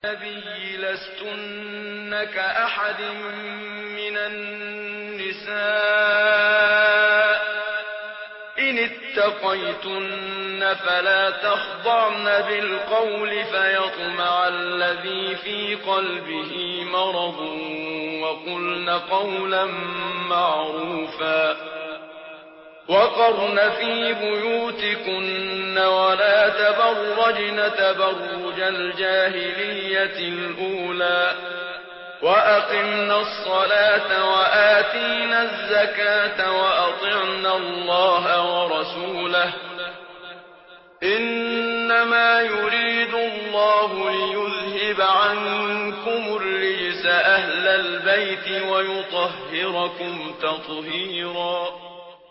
النبي لستن كأحد من النساء إن اتقيتن فلا تخضعن بالقول فيطمع الذي في قلبه مرض وقلن قولا معروفا وقرن في بيوتكن ولا تبرجن تبرج الجاهلية الأولى وأقمنا الصلاة وآتينا الزكاة وأطعنا الله ورسوله إنما يريد الله ليذهب عنكم الرجس أهل البيت ويطهركم تطهيرا.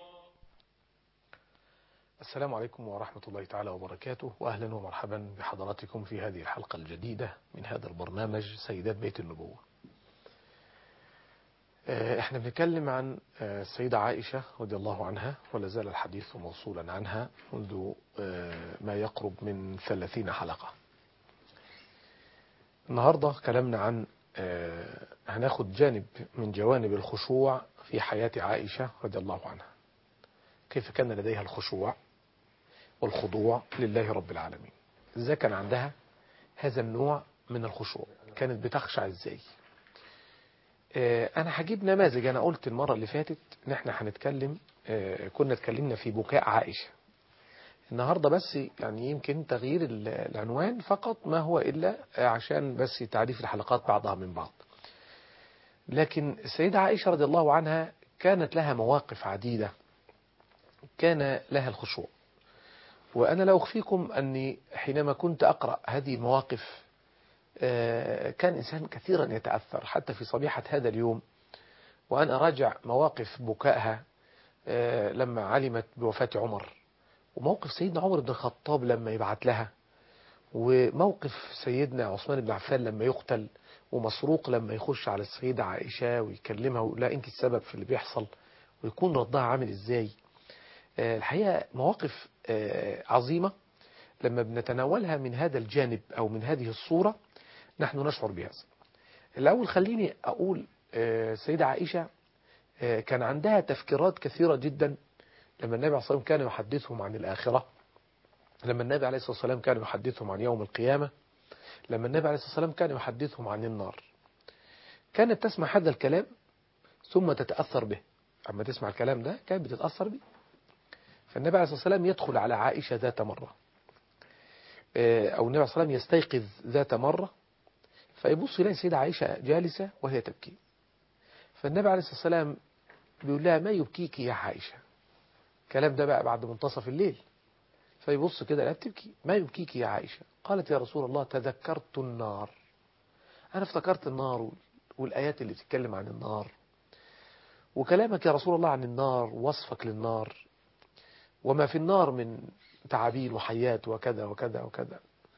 السلام عليكم ورحمة الله تعالى وبركاته، وأهلا ومرحبا بحضراتكم في هذه الحلقة الجديدة من هذا البرنامج سيدات بيت النبوة. احنا بنتكلم عن السيدة عائشة رضي الله عنها، ولا زال الحديث موصولا عنها منذ ما يقرب من 30 حلقة. النهاردة كلامنا عن هناخد جانب من جوانب الخشوع في حياة عائشة رضي الله عنها، كيف كان لديها الخشوع والخضوع لله رب العالمين، ازاي كان عندها هذا النوع من الخشوع، كانت بتخشع ازاي. انا هجيب نماذج. انا قلت المرة اللي فاتت ان احنا هنتكلم، كنا اتكلمنا في بكاء عائشة. النهاردة بس يعني يمكن تغيير العنوان فقط، ما هو الا عشان بس تعريف الحلقات بعضها من بعض. لكن السيدة عائشة رضي الله عنها كانت لها مواقف عديدة كان لها الخشوع. وأنا لا أخفيكم أني حينما كنت أقرأ هذه المواقف كان إنسان كثيرا يتأثر، حتى في صبيحة هذا اليوم وأنا أراجع مواقف بكائها لما علمت بوفاة عمر، وموقف سيدنا عمر بن الخطاب لما يبعت لها، وموقف سيدنا عثمان بن عفان لما يقتل، ومسروق لما يخش على السيدة عائشة ويكلمها ويقول لها أنت السبب في اللي بيحصل، ويكون ردها عامل إزاي. الحقيقة مواقف عظيمة لما بنتناولها من هذا الجانب أو من هذه الصورة نحن نشعر بهذا. الأول خليني أقول سيدة عائشة كان عندها تفكيرات كثيرة جدا. لما النبي عليه الصلاة والسلام كان يحدثهم عن الآخرة، لما النبي عليه الصلاة والسلام كان يحدثهم عن يوم القيامة، لما النبي عليه الصلاة والسلام كان يحدثهم عن النار، كانت تسمع هذا الكلام ثم تتأثر به. أما تسمع الكلام ده كانت بتتأثر به. فالنبي عليه الصلاة والسلام يدخل على عائشة ذات مرة، أو النبي عليه الصلاة والسلام يستيقظ ذات مرة فيبص إليه سيدة عائشة جالسة وهي تبكي. فالنبي عليه الصلاة والسلام بيقول لها ما يبكيك يا عائشة. الكلام ده بقى بعد منتصف الليل. فيبص كده لا بتبكي، ما يبكيك يا عائشة؟ قالت يا رسول الله تذكرت النار، أنا افتكرت النار والآيات اللي بتتكلم عن النار، وكلامك يا رسول الله عن النار، وصفك للنار وما في النار من تعابين وحيات وكذا وكذا وكذا،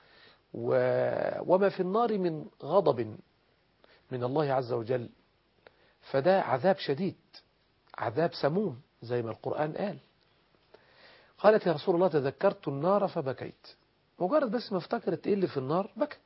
وما في النار من غضب من الله عز وجل، فده عذاب شديد، عذاب سموم زي ما القرآن قال. قالت يا رسول الله تذكرت النار فبكيت. مجرد بس ما افتكرت ايه اللي في النار بكت.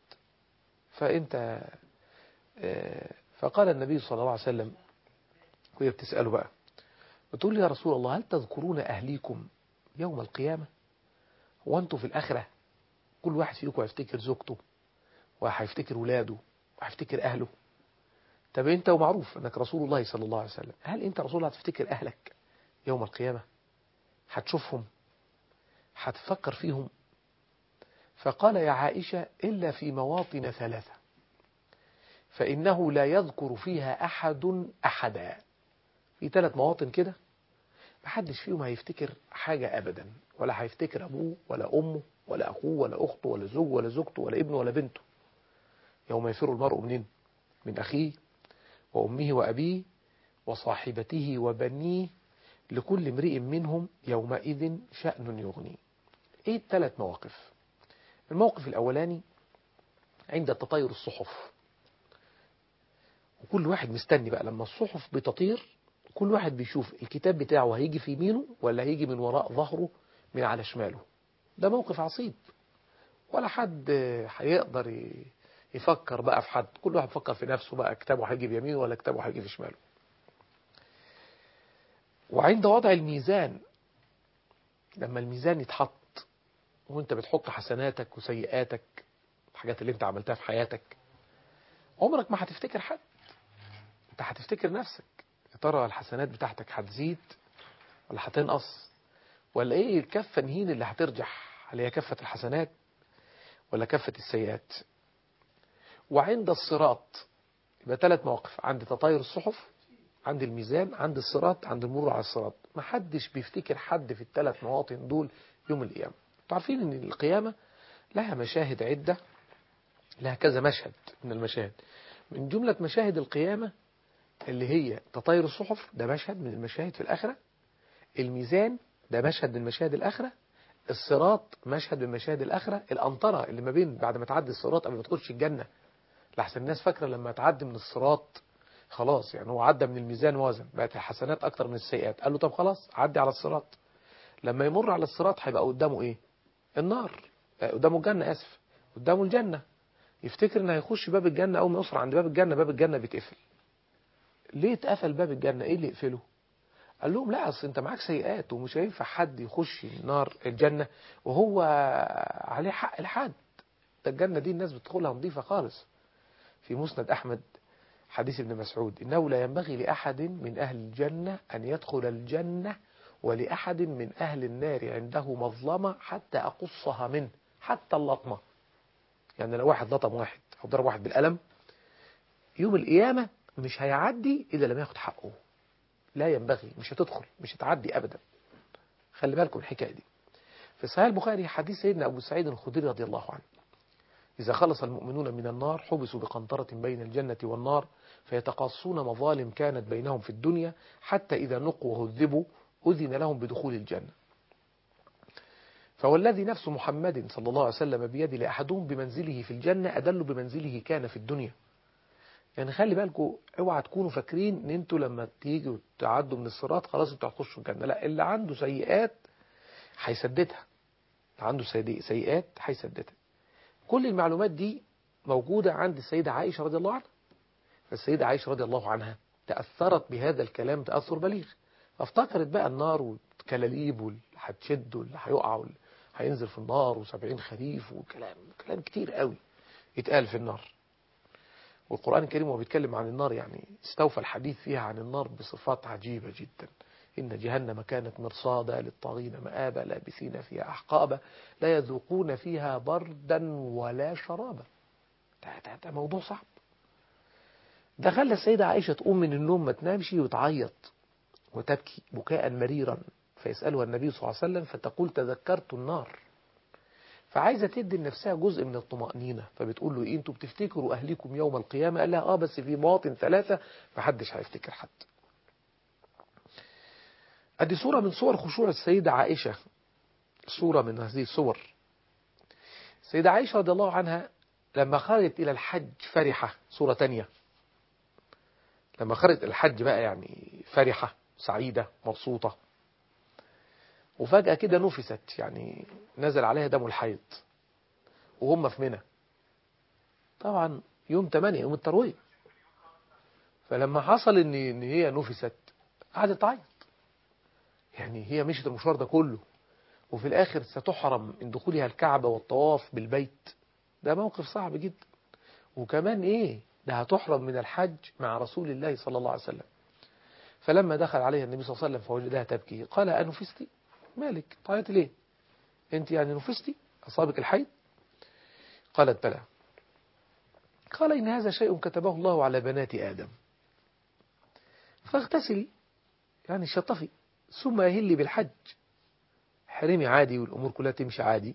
فقال النبي صلى الله عليه وسلم وهي بتسأله بقى، بتقول لي يا رسول الله هل تذكرون أهليكم يوم القيامة؟ وانتوا في الآخرة كل واحد فيكم هيفتكر زوجته وهيفتكر ولاده وهيفتكر أهله. طب انت ومعروف انك رسول الله صلى الله عليه وسلم، هل انت رسول الله هتفتكر أهلك يوم القيامة؟ هتشوفهم؟ هتفكر فيهم؟ فقال يا عائشة إلا في مواطن ثلاثة فإنه لا يذكر فيها أحدا. في 3 مواطن كده محدش فيهم هيفتكر حاجة أبدا، ولا هيفتكر أبوه ولا أمه ولا أخوه ولا أخته ولا زوجه ولا زوجته ولا ابنه ولا بنته. يوم يفر المرء منين؟ من أخيه وأمه وأبيه وصاحبته وبنيه لكل امرئ منهم يومئذ شأن يغنيه. ايه ال3 مواقف؟ الموقف الأولاني عند تطاير الصحف، وكل واحد مستني بقى لما الصحف بتطير، كل واحد بيشوف الكتاب بتاعه هيجي في يمينه ولا هيجي من وراء ظهره من على شماله. ده موقف عصيب، ولا حد هيقدر يفكر بقى في حد، كل واحد يفكر في نفسه بقى، كتابه هيجي بيمينه ولا كتابه هيجي في شماله. وعند وضع الميزان، لما الميزان يتحط وانت بتحط حسناتك وسيئاتك، الحاجات اللي انت عملتها في حياتك، عمرك ما هتفتكر حد، انت هتفتكر نفسك. يا ترى الحسنات بتاعتك هتزيد ولا هتنقص، ولا ايه الكفة نهين اللي هترجح، هل هي كفة الحسنات ولا كفة السيئات؟ وعند الصراط يبقى 3 مواقف، عند تطاير الصحف، عند الميزان، عند الصراط، عند المرور على الصراط. ما حدش بيفتكر حد في ال3 مواطن دول يوم القيامة. انتوا عارفين ان القيامة لها مشاهد عدة، لها كذا مشهد من المشاهد. من جملة مشاهد القيامة اللي هي تطاير الصحف، ده مشهد من المشاهد في الآخرة. الميزان ده مشهد من مشاهد الآخرة. الصراط مشهد من مشاهد الآخرة. القنطرة اللي ما بين بعد ما تعدي الصراط قبل ما تخش الجنة، لحسن الناس فاكرة لما تعدي من الصراط خلاص، يعني هو عدى من الميزان وزن، بقت الحسنات أكتر من السيئات، قال له طب خلاص عدي على الصراط. لما يمر على الصراط هيبقى قدامه إيه؟ النار. قدامه الجنة، آسف، قدامه الجنة. يفتكر إنه هيخش باب الجنة، أول ما يوصل عند باب الجنة، باب الجنة بيتقفل. ليه اتقفل باب الجنة؟ إيه اللي يقفله؟ قال لهم لا، أصل أنت معاك سيئات ومش هينفع حد يخش النار الجنة وهو عليه حق الحد. ده الجنة دي الناس بتدخلها نظيفة خالص. في مسند أحمد حديث ابن مسعود: إنه لا ينبغي لأحد من أهل الجنة أن يدخل الجنة ولأحد من أهل النار عنده مظلمة حتى أقصها منه، حتى اللطمة. يعني لو واحد لطم واحد أو ضرب واحد بالقلم، يوم القيامة مش هيعدي إذا لم ياخد حقه. لا ينبغي، مش هتدخل، مش هتعدي أبدا. خلي بالكم الحكاية دي. في صحيح البخاري حديث سيدنا أبو سعيد الخدري رضي الله عنه: إذا خلص المؤمنون من النار حبسوا بقنطرة بين الجنة والنار فيتقاصون مظالم كانت بينهم في الدنيا، حتى إذا نقوا وهذبوا أذن لهم بدخول الجنة. فوالذي نفس محمد صلى الله عليه وسلم بيد لأحدهم بمنزله في الجنة أدل بمنزله كان في الدنيا. يعني خلي بالكم، اوعى تكونوا فاكرين ان انتوا لما تيجوا تعدوا من الصراط خلاص انتوا هتخشوا الجنة. لا، اللي عنده سيئات هيسددها، عنده سيئات هيسددها. كل المعلومات دي موجودة عند السيدة عائشة رضي الله عنها. فالسيدة عائشة رضي الله عنها تأثرت بهذا الكلام تأثر بليغ، فافتكرت بقى النار والكلاليب واللي هتشد واللي هيقع واللي هينزل في النار و70 خريف وكلام كتير قوي يتقال في النار. والقرآن الكريم وهو بيتكلم عن النار يعني استوفى الحديث فيها عن النار بصفات عجيبة جدا. إن جهنم كانت مرصادا للطاغين مآبا لابثين فيها أحقابا لا يذوقون فيها بردا ولا شرابا. ده موضوع صعب. ده خلى السيدة عائشة تقوم من النوم ما تنامش وتعيط وتبكي بكاء مريرا، فيسألها النبي صلى الله عليه وسلم فتقول تذكرت النار. فعايزة تدي لنفسها جزء من الطمأنينة، فبتقول له: إيه انتوا بتفتكروا أهلكم يوم القيامة؟ قال لها بس في مواطن 3 فحدش هيفتكر حد. أدي صورة من صور خشوع السيدة عائشة، صورة من هذه الصور. السيدة عائشة رضي الله عنها لما خرجت إلى الحج فرحة، صورة تانية. لما خرجت الحج بقى يعني فرحة سعيدة مبسوطة، وفجأة كده نفست، يعني نزل عليها دم الحيض وهم في منى. طبعا يوم 8 يوم التروية. فلما حصل ان هي نفست قعدت تعيط. يعني هي مشت المشوار ده كله وفي الاخر ستحرم من دخولها الكعبة والطواف بالبيت. ده موقف صعب جدا. وكمان ايه ده، هتحرم من الحج مع رسول الله صلى الله عليه وسلم. فلما دخل عليها النبي صلى الله عليه وسلم فوجدها تبكي قال: أنفستي؟ مالك تعيطي ليه؟ انت يعني نفستي؟ أصابك الحيض؟ قالت: بلى. قال: إن هذا شيء كتبه الله على بنات آدم، فاغتسلي يعني شطفي ثم أهلي بالحج، حرمي عادي والأمور كلها تمشي عادي.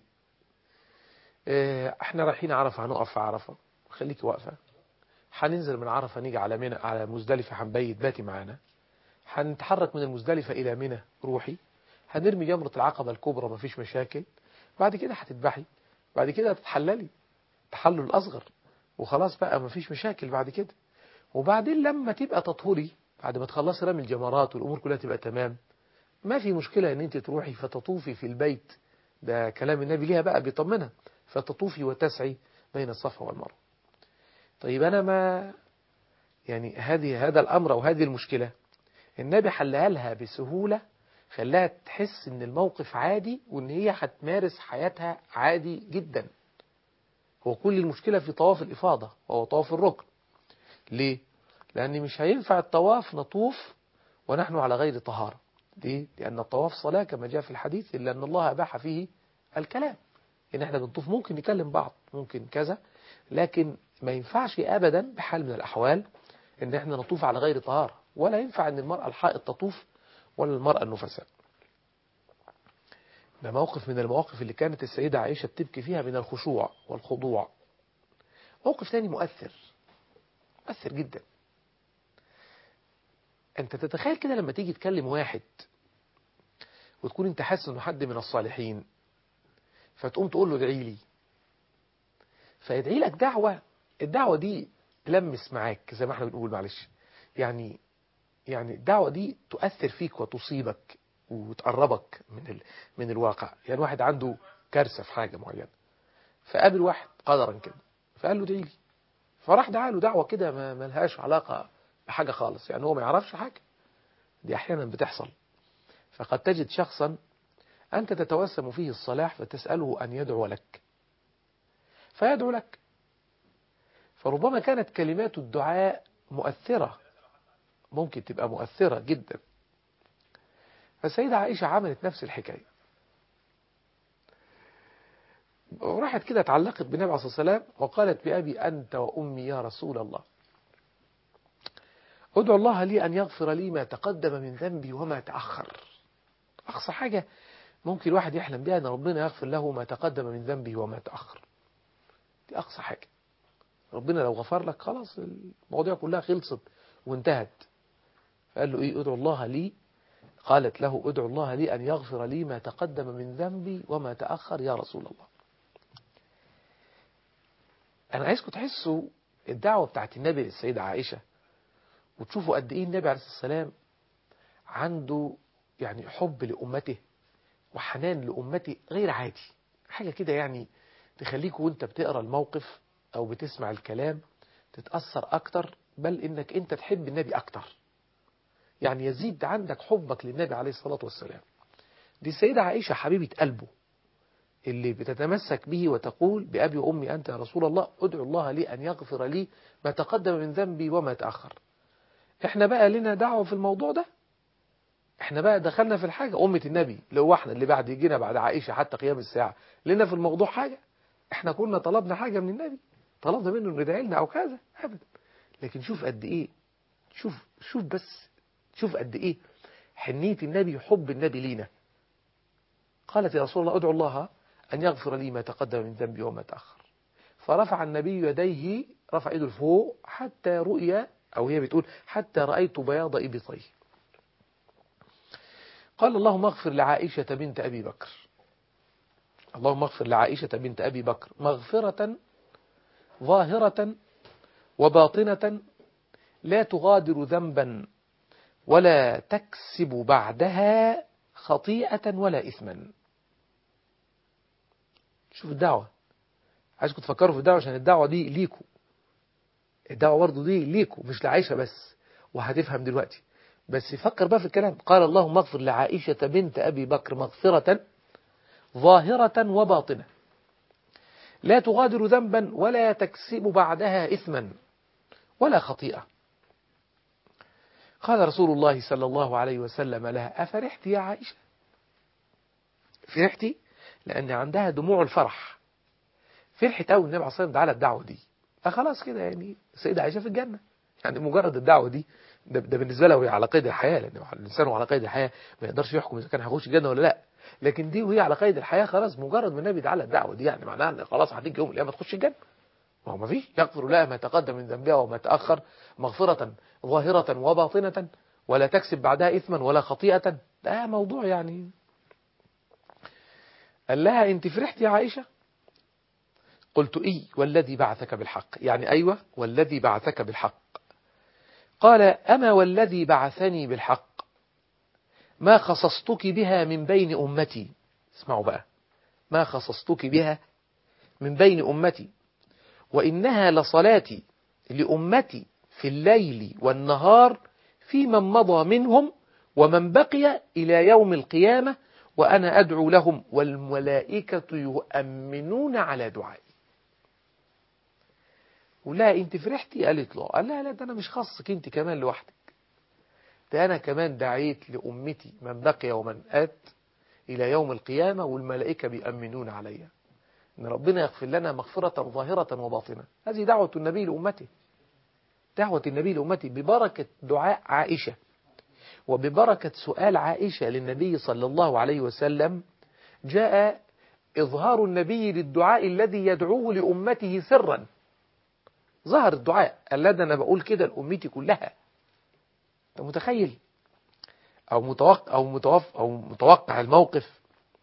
احنا رايحين عرفة هنقف في عرفة، خليكي واقفة. هننزل من عرفة نيجي على منى على مزدلفة، هنبيت باتي معانا. هنتحرك من المزدلفة إلى منى روحي. هنرمي جمرة العقبة الكبرى مفيش مشاكل. بعد كده هتذبحي، بعد كده هتتحللي تحلل الأصغر وخلاص بقى مفيش مشاكل بعد كده. وبعدين لما تبقى تطهري بعد ما تخلصي رمي الجمرات والأمور كلها تبقى تمام، ما في مشكلة ان انت تروحي فتطوفي في البيت. ده كلام النبي ليها بقى بيطمنها: فتطوفي وتسعي بين الصفا والمروة. طيب أنا ما يعني هذا الأمر أو هذه المشكلة النبي حلها لها بسهولة، خلاها تحس ان الموقف عادي وان هي هتمارس حياتها عادي جدا. هو كل المشكلة في طواف الإفاضة وهو طواف الركن. ليه؟ لأن مش هينفع الطواف نطوف ونحن على غير طهارة. ليه؟ لأن الطواف صلاة كما جاء في الحديث، إلا أن الله أباح فيه الكلام. إن احنا بنطوف ممكن نكلم بعض، ممكن كذا، لكن ما ينفعش أبدا بحال من الأحوال إن احنا نطوف على غير طهارة، ولا ينفع أن المرأة الحائض تطوف ولا المرأة النفساء. ده موقف من المواقف اللي كانت السيدة عائشة بتبكي فيها من الخشوع والخضوع. موقف ثاني مؤثر جدا. انت تتخيل كده لما تيجي تكلم واحد وتكون انت حاسس انه حد من الصالحين، فتقوم تقول له ادعي لي، فيدعي لك الدعوة دي تلمس معاك زي ما احنا بنقول، معلش يعني الدعوة دي تؤثر فيك وتصيبك وتقربك من الواقع. يعني واحد عنده كارثة في حاجة معينة، فقابل واحد قدرا كده فقال له ادعي لي، فراح دعا له دعوة كده ما لهاش علاقة بحاجة خالص، يعني هو ما يعرفش حاجة. دي أحيانا بتحصل. فقد تجد شخصا أنت تتوسم فيه الصلاح فتسأله أن يدعو لك فيدعو لك، فربما كانت كلمات الدعاء مؤثرة، ممكن تبقى مؤثرة جدا. فالسيدة عائشة عملت نفس الحكاية، وراحت كده اتعلقت بالنبي عليه الصلاة والسلام وقالت بأبي أنت وأمي يا رسول الله، ادعو الله لي أن يغفر لي ما تقدم من ذنبي وما تأخر. أقصى حاجة ممكن الواحد يحلم بها أن ربنا يغفر له ما تقدم من ذنبه وما تأخر. دي أقصى حاجة. ربنا لو غفر لك خلاص المواضيع كلها خلصت وانتهت. فقال له إيه؟ ادعو الله لي. قالت له ادعو الله لي أن يغفر لي ما تقدم من ذنبي وما تأخر يا رسول الله. أنا عايزكم تحسوا الدعوة بتاعت النبي للسيدة عائشة، وتشوفوا قد إيه النبي عليه الصلاة والسلام عنده يعني حب لأمته وحنان لأمته غير عادي. حاجة كده يعني تخليك وانت بتقرأ الموقف أو بتسمع الكلام تتأثر أكتر، بل إنك انت تحب النبي أكتر، يعني يزيد عندك حبك للنبي عليه الصلاة والسلام. دي السيدة عائشة حبيبة قلبه اللي بتتمسك به وتقول بأبي وأمي أنت يا رسول الله، ادعو الله لي أن يغفر لي ما تقدم من ذنبي وما تأخر. احنا بقى لنا دعوة في الموضوع ده، احنا بقى دخلنا في الحاجة. أمة النبي لو احنا اللي بعد يجينا بعد عائشة حتى قيام الساعة لنا في الموضوع حاجة؟ احنا كنا طلبنا حاجة من النبي، طلبنا منه انه يدعي لنا او كذا؟ ابدا. لكن شوف قد ايه، شوف قد ايه حنية النبي وحب النبي لينا. قالت يا رسول الله ادعو الله أن يغفر لي ما تقدم من ذنبي وما تأخر. فرفع النبي يديه، رفع يده لفوق حتى رؤيا، أو هي بتقول حتى رأيت بياض إبطيه. قال اللهم اغفر لعائشة بنت أبي بكر، اللهم اغفر لعائشة بنت أبي بكر مغفرة ظاهرة وباطنة لا تغادر ذنبا ولا تكسب بعدها خطيئة ولا إثما. شوف الدعوة، عايزكم تفكروا في الدعوة عشان الدعوة دي ليكوا، الدعوة برضو دي ليكوا مش لعائشة بس، وهتفهم دلوقتي. بس فكر بقى في الكلام. قال اللهم اغفر لعائشة بنت أبي بكر مغفرة ظاهرة وباطنة لا تغادر ذنبا ولا تكسب بعدها إثما ولا خطيئة. قال رسول الله صلى الله عليه وسلم لها أفرحت يا عائشة؟ فرحتي؟ لأن عندها دموع الفرح، فرحت أول النبي عليه الصلاة والسلام على الدعوة دي. فخلاص كده يعني السيدة عائشة في الجنة، يعني مجرد الدعوة دي ده بالنسبة له على قيد الحياة، لأن الإنسان على قيد الحياة ما يقدرش يحكم إذا كان هيخش الجنة ولا لا. لكن دي وهي على قيد الحياة خلاص، مجرد ما النبي دعا الدعوة دي يعني معناها ان خلاص هتيجي يوم القيامة تخش الجنة. ما هو ما فيش يغفر لها ما تقدم من ذنبها وما تأخر مغفرة ظاهرة وباطنة ولا تكسب بعدها إثما ولا خطيئة. ده موضوع يعني. قال لها انت فرحت يا عائشة؟ قلت إي والذي بعثك بالحق، يعني أيوة والذي بعثك بالحق. قال أما والذي بعثني بالحق ما خصصتك بها من بين أمتي. اسمعوا بقى، ما خصصتك بها من بين أمتي وإنها لصلاتي لأمتي في الليل والنهار في من مضى منهم ومن بقي إلى يوم القيامة، وأنا أدعو لهم والملائكة يؤمنون على دعائي. ولا أنت فرحتي؟ قالت له قال لا ده أنا مش خاصك أنت كمان لوحدك، ده أنا كمان دعيت لأمتي من بقي ومن آت إلى يوم القيامة والملائكة بيأمنون علي إن ربنا يغفر لنا مغفرة ظاهرة وباطنة. هذه دعوة النبي لأمته، دعوة النبي لأمته ببركة دعاء عائشة وببركة سؤال عائشة للنبي صلى الله عليه وسلم جاء إظهار النبي للدعاء الذي يدعوه لأمته سرا. ظهر الدعاء الذي أنا بقول كده لأمتي كلها. أنت متخيل أو متوقع الموقف؟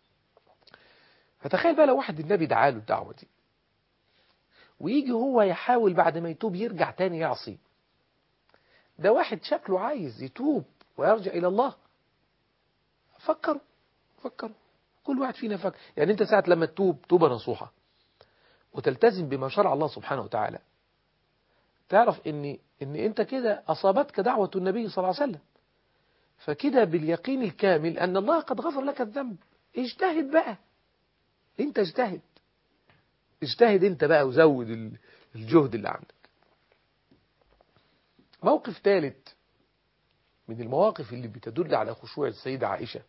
فتخيل بقى لو واحد النبي دعاله الدعوة دي ويجي هو يحاول بعد ما يتوب يرجع تاني يعصي. ده واحد شكله عايز يتوب ويرجع إلى الله. فكروا كل واحد فينا فكر. يعني أنت ساعة لما تتوب توبة نصوحة وتلتزم بما شرع الله سبحانه وتعالى، تعرف إن أنت كده أصابتك دعوة النبي صلى الله عليه وسلم، فكده باليقين الكامل أن الله قد غفر لك الذنب. اجتهد بقى، أنت اجتهد أنت بقى وزود الجهد اللي عندك. موقف ثالث من المواقف اللي بتدل على خشوع السيدة عائشة،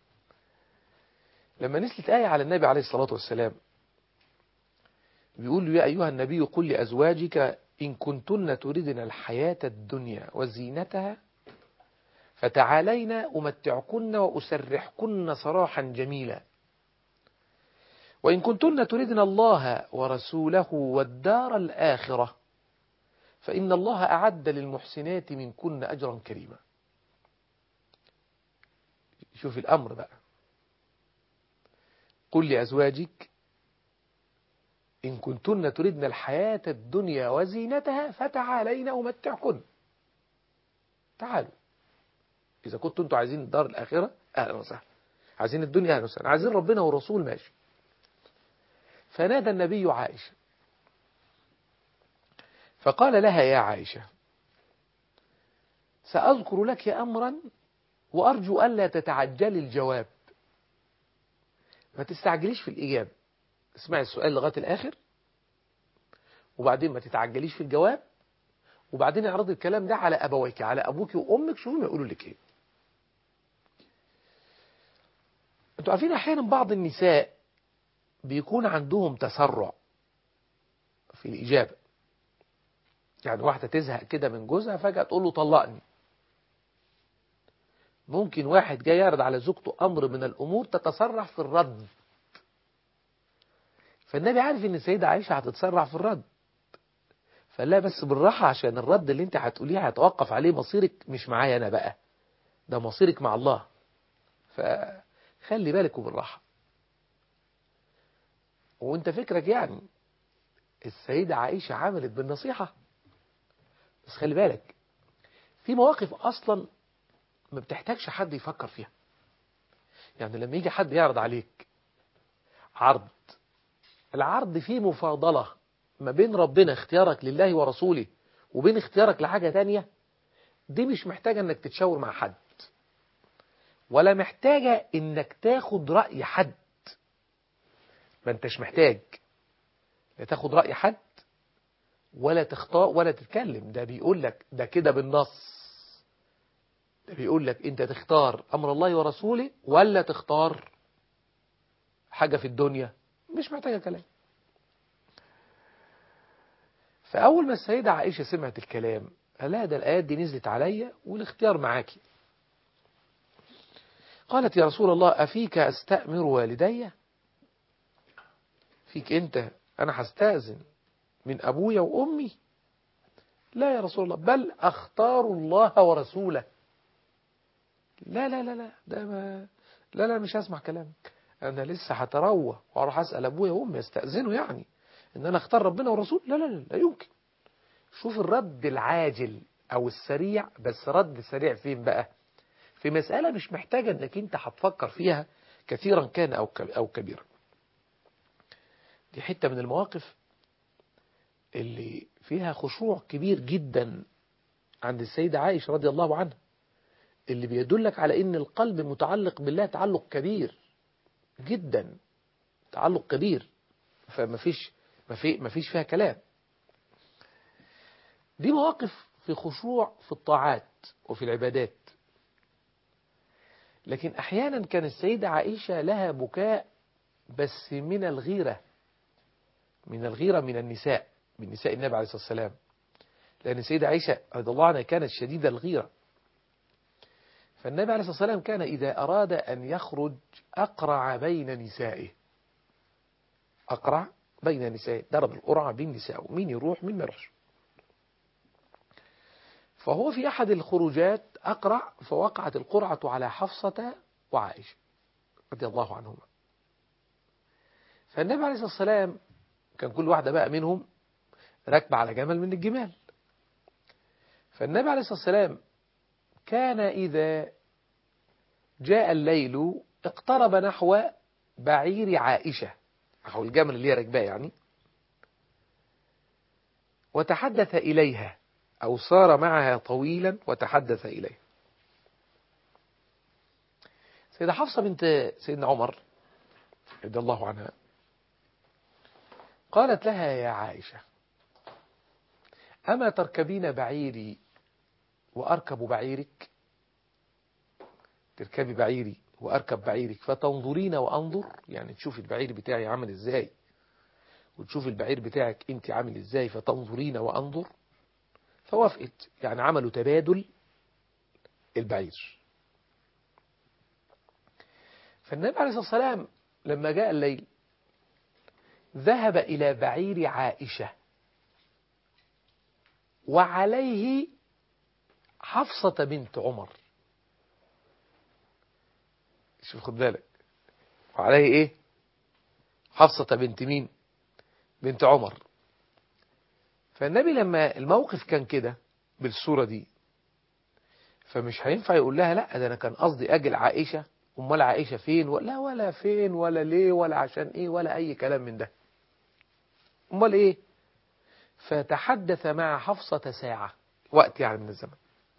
لما نزلت آية على النبي عليه الصلاة والسلام بيقول له يا أيها النبي قل لأزواجك إن كنتن تردن الحياة الدنيا وزينتها فتعالين أمتعكن وأسرحكن سراحا جميلا، وإن كنتن تردن الله ورسوله والدار الآخرة فإن الله أعد للمحسنات منكن أجرا كريما. شوف الأمر بقى، قل لأزواجك إن كنتن تردن الحياة الدنيا وزينتها فتعالين أمتعكن. تعالوا إذا كنتم انتوا عايزين الدار الآخرة أهلا وسهلا، عايزين الدنيا أهلا وسهلا، عايزين ربنا ورسول ماشي. فنادى النبي عائشة فقال لها يا عائشة سأذكر لك أمرا وأرجو ألا تتعجل الجواب. ما تستعجليش في الإجابة، اسمعي السؤال لغاية الآخر وبعدين ما تتعجليش في الجواب، وبعدين اعرضي الكلام ده على أبويك، على أبوك وأمك، شوفوا يقولوا لك إيه. أنتوا عارفين أحيانا بعض النساء بيكون عندهم تسرع في الإجابة. يعني واحدة تزهق كده من جوزها فجأة تقول له طلقني. ممكن واحد جاي يعرض على زوجته أمر من الأمور تتسرع في الرد، فالنبي عارف ان السيدة عائشة هتتسرع في الرد، فقال لها بس بالراحة عشان الرد اللي انت هتقوليه هيتوقف عليه مصيرك مش معايا انا بقى، ده مصيرك مع الله، فخلي بالك وبالراحة. وانت فكرك يعني السيدة عائشة عملت بالنصيحة، بس خلي بالك في مواقف اصلا ما بتحتاجش حد يفكر فيها. يعني لما يجي حد يعرض عليك عرض، العرض فيه مفاضلة ما بين ربنا اختيارك لله ورسوله وبين اختيارك لحاجة تانية، دي مش محتاجة انك تتشاور مع حد ولا محتاجة انك تاخد رأي حد. ما انتش محتاج لا تاخد رأي حد ولا تختار ولا تتكلم. ده بيقول لك ده كده بالنص، ده بيقول لك انت تختار امر الله ورسوله ولا تختار حاجة في الدنيا، مش محتاجة كلام. فأول ما السيدة عائشة سمعت الكلام قال لها ده الآيات دي نزلت عليا والاختيار معاكي. قالت يا رسول الله أفيك أستأمر والدي؟ فيك أنت أنا هستأذن من أبويا وأمي؟ لا يا رسول الله بل أختار الله ورسوله. لا لا لا لا ده ما لا مش هسمع كلامك، أنا لسه هتروى وأروح أسأل أبويا وأمي يستأذنوا يعني إن أنا أختار ربنا ورسوله؟ لا لا لا لا يمكن. شوف الرد العاجل أو السريع، بس رد سريع فين بقى؟ في مسألة مش محتاجة أنك أنت هتفكر فيها كثيرا كان أو كبيرا. دي حتة من المواقف اللي فيها خشوع كبير جدا عند السيدة عائشة رضي الله عنها، اللي بيدلك على ان القلب متعلق بالله تعلق كبير جدا، تعلق كبير، فما فيش فيها كلام. دي مواقف في خشوع في الطاعات وفي العبادات. لكن أحيانا كان السيدة عائشة لها بكاء بس من الغيرة من النساء، من نساء النبي عليه الصلاة والسلام، لأن السيدة عائشة رضي الله عنها كانت شديدة الغيرة. فالنبي عليه الصلاة والسلام كان إذا أراد أن يخرج أقرع بين نسائه، أقرع بين نسائه، ضرب القرعة بين نسائه، مين يروح مين ما يروحش. فهو في أحد الخروجات أقرع، فوقعت القرعة على حفصة وعائشة رضي الله عنهما. فالنبي عليه الصلاة والسلام كان كل واحدة بقى منهم راكبة على جمل من الجمال. فالنبي عليه الصلاة والسلام كان إذا جاء الليل اقترب نحو بعير عائشة، نحو الجمل اللي هي راكباه يعني، وتحدث إليها أو صار معها طويلا وتحدث إليها. سيدة حفصة بنت سيدنا عمر رضي الله عنها قالت لها: يا عائشة، أما تركبين بعيري وأركب بعيرك؟ تركبي بعيري وأركب بعيرك فتنظرين وأنظر، يعني تشوفي البعير بتاعي عامل إزاي وتشوفي البعير بتاعك أنت عامل إزاي، فتنظرين وأنظر. فوافقت، يعني عملوا تبادل البعير. فالنبي عليه الصلاة والسلام لما جاء الليل ذهب إلى بعير عائشة وعليه حفصة بنت عمر. شوف خد بالك، وعليه إيه؟ حفصة بنت مين؟ بنت عمر. فالنبي لما الموقف كان كده بالصورة دي، فمش هينفع يقول لها لا ده أنا كان قصدي أجل عائشة، أمال عائشة فين؟ ولا فين ولا ليه ولا عشان إيه ولا أي كلام من ده، أمال إيه؟ فتحدث مع حفصة ساعة، وقت يعني من الزمن.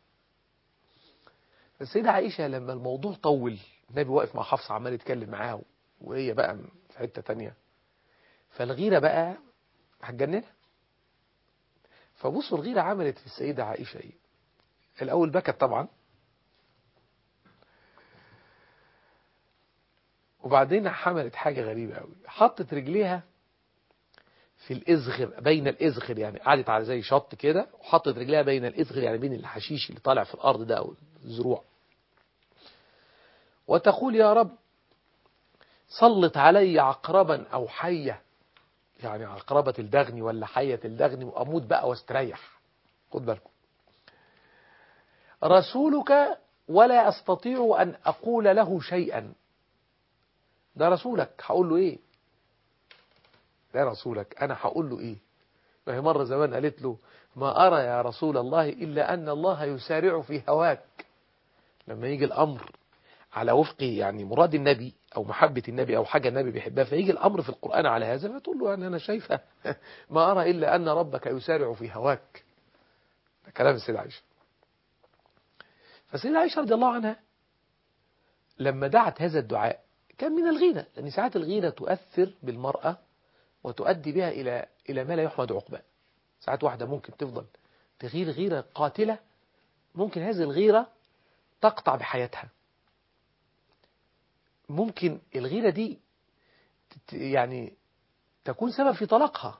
السيدة عائشة لما الموضوع طول، النبي واقف مع حفصة عمال يتكلم معاها وهي بقى في حتة تانية، فالغيرة بقى هتجننها. فبصوا الغيرة عملت في السيدة عائشة إيه. الأول بكت طبعا، وبعدين حملت حاجة غريبة قوي، حطت رجليها في الإزغر، بين الإزغر، يعني قعدت على زي شط كده وحطت رجليها بين الإزغر، يعني بين الحشيش اللي طالع في الأرض ده أو الزروع، وتقول: يا رب سلط علي عقربا أو حية، يعني عقربة الدغن ولا حية الدغن، وأموت بقى واستريح. خد بالكم، رسولك ولا أستطيع أن أقول له شيئا. ده رسولك هقول له إيه؟ ده رسولك أنا هقول له إيه؟ ما هي مرة زمان قالت له: ما أرى يا رسول الله إلا أن الله يسارع في هواك. لما يجي الأمر على وفق يعني مراد النبي أو محبة النبي أو حاجة النبي بيحبها، فيجي الأمر في القرآن على هذا، فتقول له أنا شايفة ما أرى إلا أن ربك يسارع في هواك. ده كلام السيدة عائشة. فالسيدة عائشة رضي الله عنها لما دعت هذا الدعاء كان من الغيرة، لأن ساعات الغيرة تؤثر بالمرأة وتؤدي بها إلى ما لا يحمد عقباه. ساعات واحدة ممكن تفضل تغير غيرة قاتلة، ممكن هذه الغيرة تقطع بحياتها. ممكن الغيرة دي يعني تكون سبب في طلاقها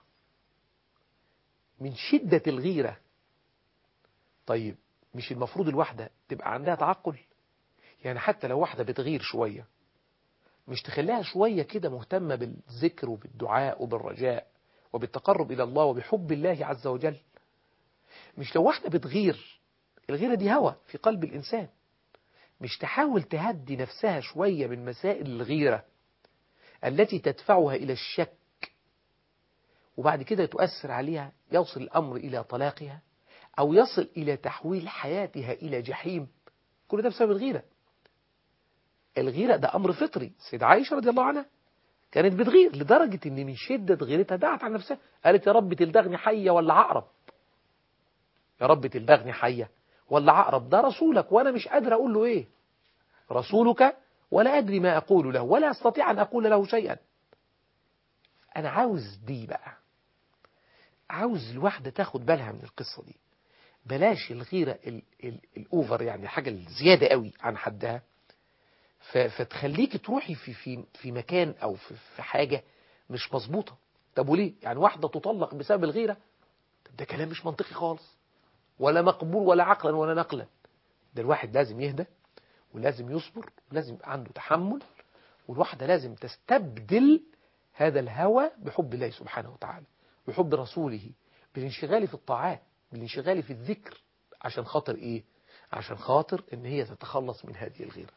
من شدة الغيرة. طيب مش المفروض الواحدة تبقى عندها تعقل؟ يعني حتى لو واحدة بتغير شوية، مش تخليها شوية كده مهتمة بالذكر وبالدعاء وبالرجاء وبالتقرب إلى الله وبحب الله عز وجل؟ مش لو واحدة بتغير، الغيرة دي هوى في قلب الإنسان، مش تحاول تهدي نفسها شوية من مسائل الغيرة التي تدفعها إلى الشك، وبعد كده تؤثر عليها، يوصل الأمر إلى طلاقها أو يصل إلى تحويل حياتها إلى جحيم. كل ده بسبب الغيرة. الغيرة ده أمر فطري. سيدة عائشة رضي الله عنها كانت بتغير لدرجة ان من شدة غيرتها دعت على نفسها، قالت يا رب تلدغني حية ولا عقرب، يا رب تلدغني حية ولا عقرب، ده رسولك وانا مش قادر اقول له ايه، رسولك ولا ادري ما اقول له ولا استطيع ان اقول له شيئا. انا عاوز دي بقى، عاوز الواحدة تاخد بالها من القصة دي، بلاش الغيرة الأوفر، يعني حاجة الزيادة قوي عن حدها، فتخليك تروحي في مكان أو في حاجة مش مظبوطة. طب وليه؟ يعني واحدة تطلق بسبب الغيرة؟ طب ده كلام مش منطقي خالص، ولا مقبول ولا عقلا ولا نقلا. ده الواحد لازم يهدى، ولازم يصبر، ولازم يبقى عنده تحمل، والواحدة لازم تستبدل هذا الهوى بحب الله سبحانه وتعالى، بحب رسوله، بالانشغال في الطاعات، بالانشغال في الذكر. عشان خاطر ايه؟ عشان خاطر ان هي تتخلص من هذه الغيرة.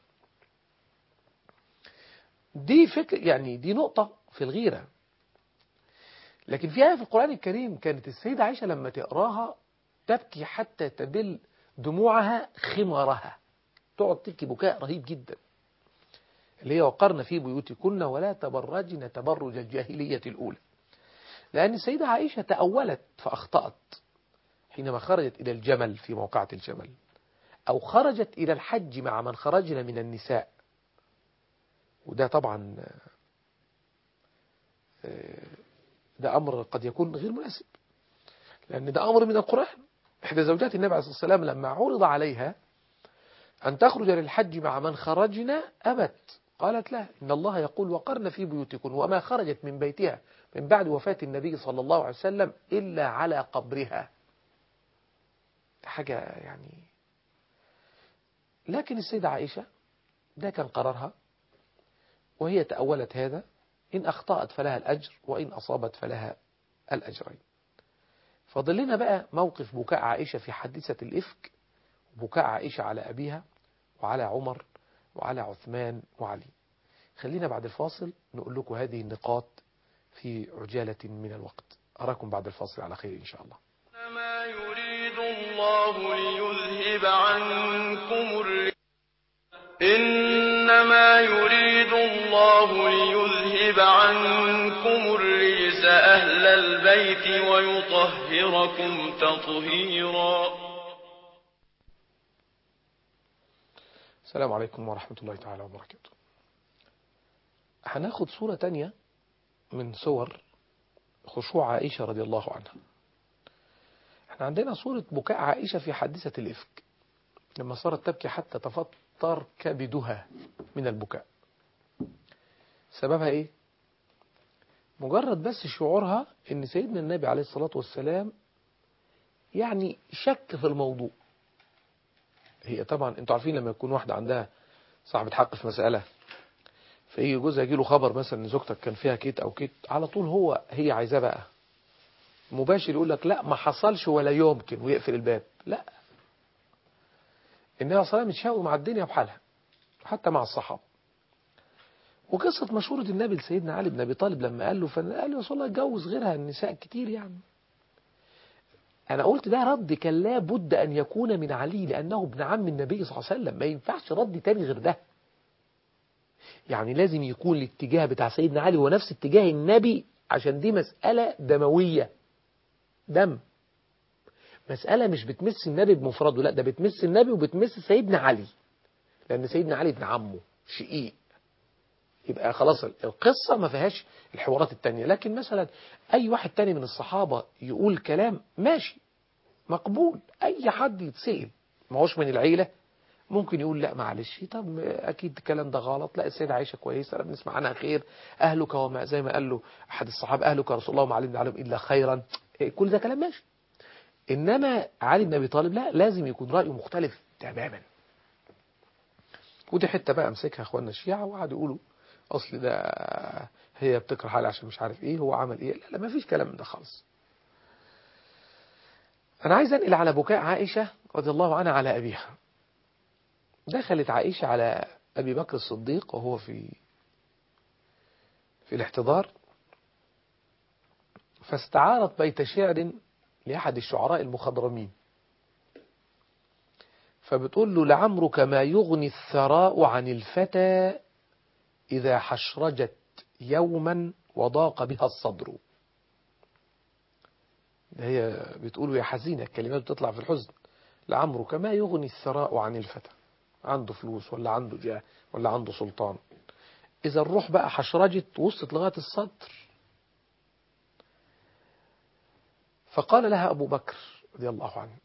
دي فكر، يعني دي نقطة في الغيرة. لكن في آية في القرآن الكريم كانت السيدة عائشة لما تقراها تبكي حتى تبل دموعها خمارها، تقعد تبكي بكاء رهيب جدا، اللي هي وقرن في بيوتكن ولا تبرجن تبرج الجاهلية الأولى. لأن السيدة عائشة تأولت فأخطأت حينما خرجت إلى الجمل في موقعة الجمل، أو خرجت إلى الحج مع من خرجنا من النساء، وده طبعا ده أمر قد يكون غير مناسب، لأن ده أمر من القرآن. إحدى زوجات النبي عليه الصلاة والسلام لما عرض عليها أن تخرج للحج مع من خرجنا أبت، قالت لا، إن الله يقول وقرن في بيوتكن، وما خرجت من بيتها من بعد وفاة النبي صلى الله عليه وسلم إلا على قبرها. حاجة يعني. لكن السيدة عائشة ده كان قرارها، وهي تأولت هذا، إن أخطأت فلها الأجر وإن أصابت فلها الأجرين. فضل لنا بقى موقف بكاء عائشة في حادثة الإفك، بكاء عائشة على أبيها وعلى عمر وعلى عثمان وعلي. خلينا بعد الفاصل نقول لكم هذه النقاط في عجالة من الوقت. أراكم بعد الفاصل على خير إن شاء الله. إنما يريد الله ليذهب عنكم إنما يريد الله ليذهب عنكم الرجس أهل البيت ويطهركم تطهيرا. السلام عليكم ورحمة الله تعالى وبركاته. هناخد صورة تانية من صور خشوع عائشة رضي الله عنها. احنا عندنا صورة بكاء عائشة في حادثة الإفك، لما صارت تبكي حتى تفطر كبدها من البكاء. سببها ايه؟ مجرد بس شعورها ان سيدنا النبي عليه الصلاة والسلام يعني شك في الموضوع. هي طبعا انتوا عارفين لما يكون واحدة عندها صاحبة حق في مسألة، فيجي جوزها يجي له خبر مثلا ان زوجتك كان فيها كيت او كيت، على طول هي عايزاه بقى مباشر يقول لك لا ما حصلش ولا يمكن ويقفل الباب. لا، النبي صلى الله عليه وسلم متشاور مع الدنيا بحالها حتى مع الصحابة. وقصة مشهورة النبي لسيدنا علي بن أبي طالب لما قال له يا رسول الله اتجوز غيرها النساء كتير يعني. أنا قلت ده رد كان لا بد أن يكون من علي، لأنه ابن عم النبي صلى الله عليه وسلم، ما ينفعش رد تاني غير ده. يعني لازم يكون الاتجاه بتاع سيدنا علي ونفس اتجاه النبي، عشان دي مسألة دموية، دم، مسألة مش بتمس النبي بمفرده، لا ده بتمس النبي وبتمس سيدنا علي، لأن سيدنا علي ابن عمه شقيق. يبقى خلاص القصة ما فيهاش الحوارات التانية. لكن مثلا أي واحد تاني من الصحابة يقول كلام ماشي مقبول، أي حد يتسأل ما هوش من العيلة ممكن يقول لا معلش، طب أكيد الكلام ده غلط، لا السيدة عائشة كويسة، لا بنسمع عنها خير، أهلك وما زي ما قال له أحد الصحابة أهلك يا رسول الله وما علمنا عليهم إلا خيرا، كل ده كلام ماشي. إنما علي بن أبي طالب لا، لازم يكون رأيه مختلف تماما. ودي حتة بقى امسكها اخواننا الشيعة وقعدوا يقولوا اصل ده هي بتكره علي عشان مش عارف ايه، هو عمل ايه. لا لا، ما فيش كلام من ده خالص. انا عايز انقل على بكاء عائشة رضي الله عنها على ابيها. دخلت عائشة على ابي بكر الصديق وهو في الاحتضار، فاستعارت بيت شعر لاحد الشعراء المخضرمين، فبتقول له لعمرك ما يغني الثراء عن الفتى إذا حشرجت يوما وضاق بها الصدر. هي بتقول يا حزينة، الكلمات بتطلع في الحزن. لعمرك ما يغني الثراء عن الفتى، عنده فلوس ولا عنده جاه ولا عنده سلطان، إذا الروح بقى حشرجت وصلت لغاية الصدر. فقال لها أبو بكر رضي الله عنه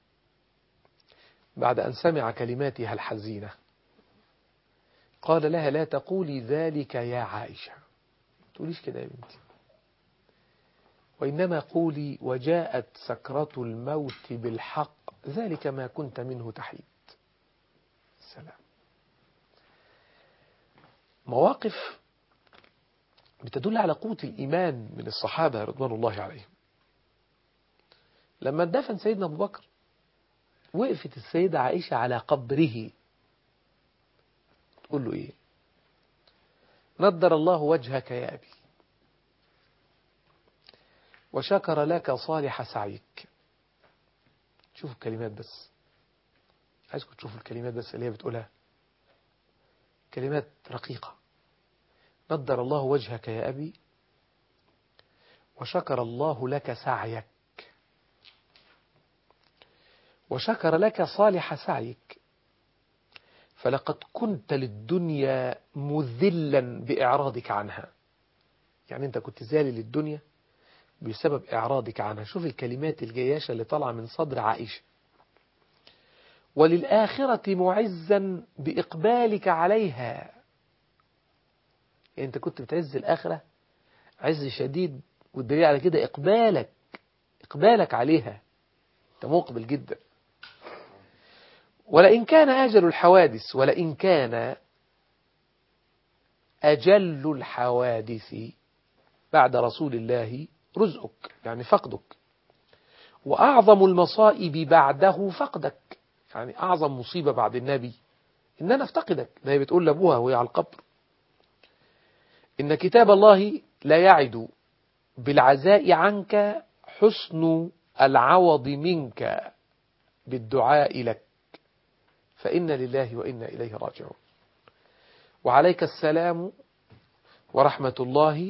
بعد أن سمع كلماتها الحزينة، قال لها لا تقولي ذلك يا عائشة، تقوليش كده يا بنتي، وإنما قولي وجاءت سكرة الموت بالحق ذلك ما كنت منه تحيد. السلام. مواقف بتدل على قوة الإيمان من الصحابة رضوان الله عليهم. لما دفن سيدنا أبو بكر وقفت السيدة عائشة على قبره تقول له إيه؟ نضر الله وجهك يا أبي وشكر لك صالح سعيك. شوفوا الكلمات بس، عايزكم تشوفوا الكلمات بس اللي هي بتقولها، كلمات رقيقة. نضر الله وجهك يا أبي وشكر الله لك سعيك وشكر لك صالح سعيك، فلقد كنت للدنيا مذلا بإعراضك عنها. يعني أنت كنت زالي للدنيا بسبب إعراضك عنها. شوف الكلمات الجياشة اللي طالعة من صدر عائشة. وللآخرة معزا بإقبالك عليها. يعني أنت كنت بتعز الآخرة عز شديد، والدليل على كده إقبالك عليها، أنت مقبل جدا. ولئن كان أجل الحوادث بعد رسول الله رزقك، يعني فقدك، وأعظم المصائب بعده فقدك، يعني أعظم مصيبة بعد النبي إن أنا أفتقدك. ده هي بتقول لأبوها وهي على القبر إن كتاب الله لا يعد بالعزاء عنك حسن العوض منك بالدعاء لك، فإن لله وإنا إليه راجعون. وعليك السلام ورحمة الله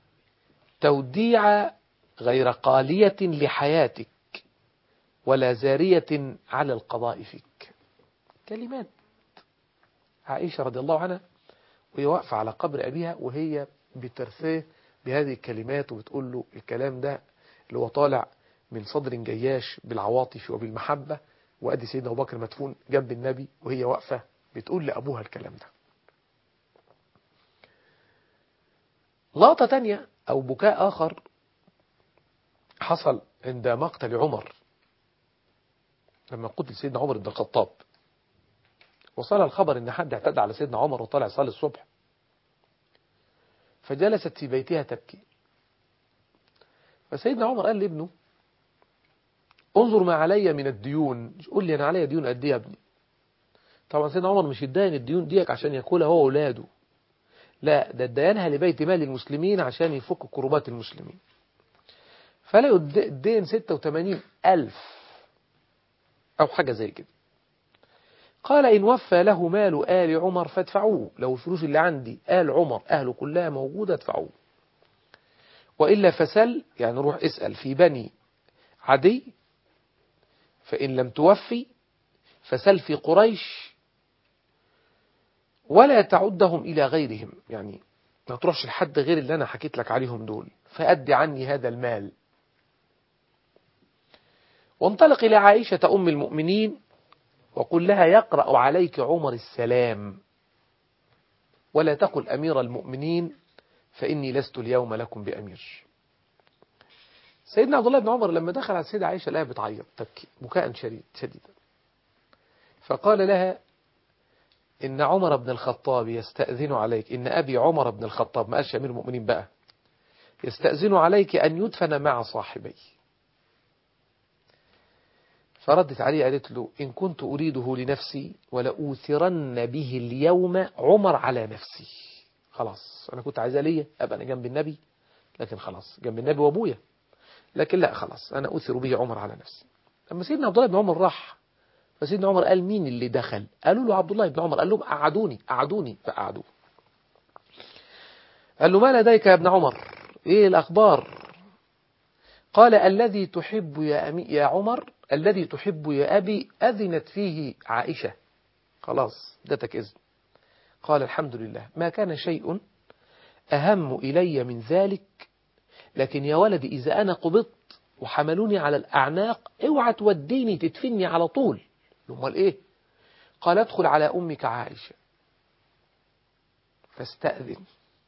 توديع غير قالية لحياتك ولا زارية على القضاء فيك. كلمات عائشة رضي الله عنها وهي واقفة على قبر أبيها وهي بترثيه بهذه الكلمات، وبتقول له الكلام ده اللي هو طالع من صدر جياش بالعواطف وبالمحبة، وأدي سيدنا أبو بكر مدفون جنب النبي وهي واقفة بتقول لأبوها الكلام ده. لقطة تانية أو بكاء آخر حصل عند مقتل عمر، لما قتل سيدنا عمر بن الخطاب وصل الخبر ان حد اعتدى على سيدنا عمر وطلع يصلي الصبح، فجلست في بيتها تبكي. فسيدنا عمر قال لابنه انظر ما علي من الديون، قول لي انا علي ديون قد ايه يا ابني. طبعا سيدنا عمر مش يدين الديون ديك عشان ياكلها هو واولاده، لا ده اديانها لبيت مال المسلمين عشان يفك كربات المسلمين. فلقوا الدين 86,000 او حاجة زي كده. قال إن وفى له مال آل عمر فادفعوه، لو الفلوس اللي عندي آل عمر أهله كلها موجودة ادفعوه، وإلا فسل، يعني روح اسأل في بني عدي، فإن لم توفي فسل في قريش ولا تعدهم إلى غيرهم، يعني ما تروحش لحد غير اللي أنا حكيت لك عليهم دول، فأدي عني هذا المال. وانطلق إلى عائشة أم المؤمنين وقل لها يقرأ عليك عمر السلام، ولا تقل أمير المؤمنين فإني لست اليوم لكم بأمير. سيدنا عبد الله بن عمر لما دخل على السيدة عائشة لها بتعيط تبكي بكاء شديدا، فقال لها إن عمر بن الخطاب يستأذن عليك، إن أبي عمر بن الخطاب، ما قالش أمير المؤمنين بقى، يستأذن عليك أن يدفن مع صاحبي. فردت عليه قالت له إن كنت أريده لنفسي ولأوثرن به اليوم عمر على نفسي. خلاص أنا كنت عايزة ليا أبقى أنا جنب النبي، لكن خلاص جنب النبي وأبويا، لكن لا خلاص أنا أثر به عمر على نفسي. لما سيدنا عبد الله بن عمر راح، فسيدنا عمر قال مين اللي دخل؟ قالوا له عبد الله بن عمر. قال لهم قعدوني فقعدوه. قال له: ما لديك يا ابن عمر؟ ايه الأخبار؟ قال: الذي تحب يا عمر، الذي تحب يا أبي أذنت فيه عائشة، خلاص ادتك إذن. قال: الحمد لله، ما كان شيء أهم إلي من ذلك، لكن يا ولدي إذا أنا قبضت وحملوني على الأعناق اوعى توديني تدفني على طول. امال إيه؟ قال: ادخل على أمك عائشة فاستأذن.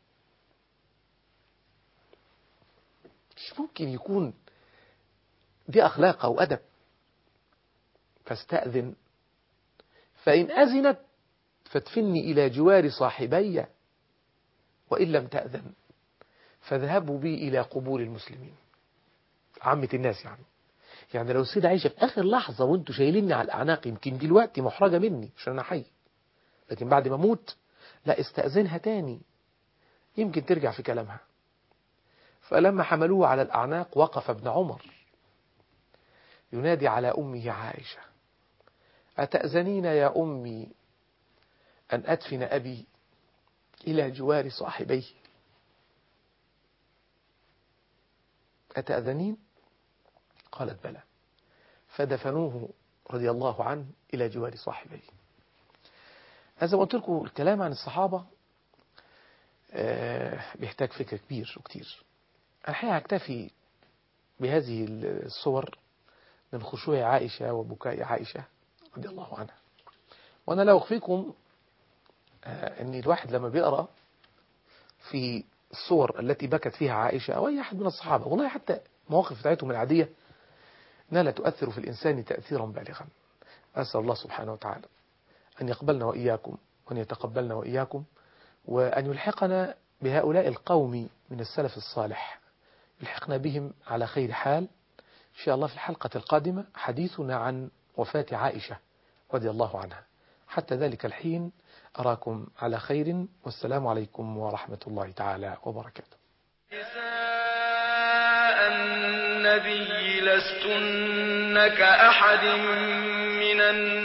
مش ممكن يكون دي أخلاق أو أدب. فاستأذن، فإن أذنت فادفني إلى جوار صاحبي، وإن لم تأذن فاذهبوا بي إلى قبور المسلمين. عامة الناس يعني لو السيدة عايشة في آخر لحظة وانتوا شايليني على الأعناق، يمكن دلوقتي محرجة مني عشان أنا حي، لكن بعد ما أموت لا، استأذنها تاني يمكن ترجع في كلامها. فلما حملوه على الأعناق وقف ابن عمر ينادي على أمه عائشة: أتأذنين يا أمي أن أدفن أبي إلى جوار صاحبيه؟ أتأذنين؟ قالت: بلى. فدفنوه رضي الله عنه إلى جوار صاحبيه. هذا ما قلت لكم، الكلام عن الصحابة بيحتاج فكر كبير وكتير. الحقيقة أكتفي بهذه الصور من خشوع عائشة وبكاء عائشة رضي الله عنها. وأنا لا أخفيكم أن الواحد لما بيقرأ في الصور التي بكت فيها عائشة أو أي أحد من الصحابة، والله حتى مواقف بتاعتهم العادية إنها لا تؤثر في الإنسان تأثيرا بالغا. أسأل الله سبحانه وتعالى أن يقبلنا وإياكم، وأن يتقبلنا وإياكم، وأن يلحقنا بهؤلاء القوم من السلف الصالح، يلحقنا بهم على خير حال. إن شاء الله في الحلقة القادمة حديثنا عن وفاة عائشة رضي الله عنها. حتى ذلك الحين أراكم على خير، والسلام عليكم ورحمة الله تعالى وبركاته. نساء النبي لستن كأحد من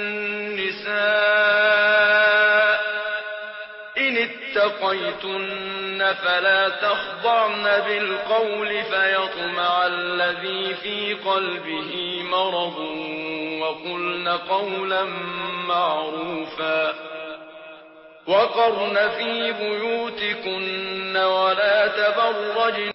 النساء إن اتقيتن فلا تخضعن بالقول فيطمع الذي في قلبه مرض وقلن قولا معروفا وقرن في بيوتكن ولا تبرجن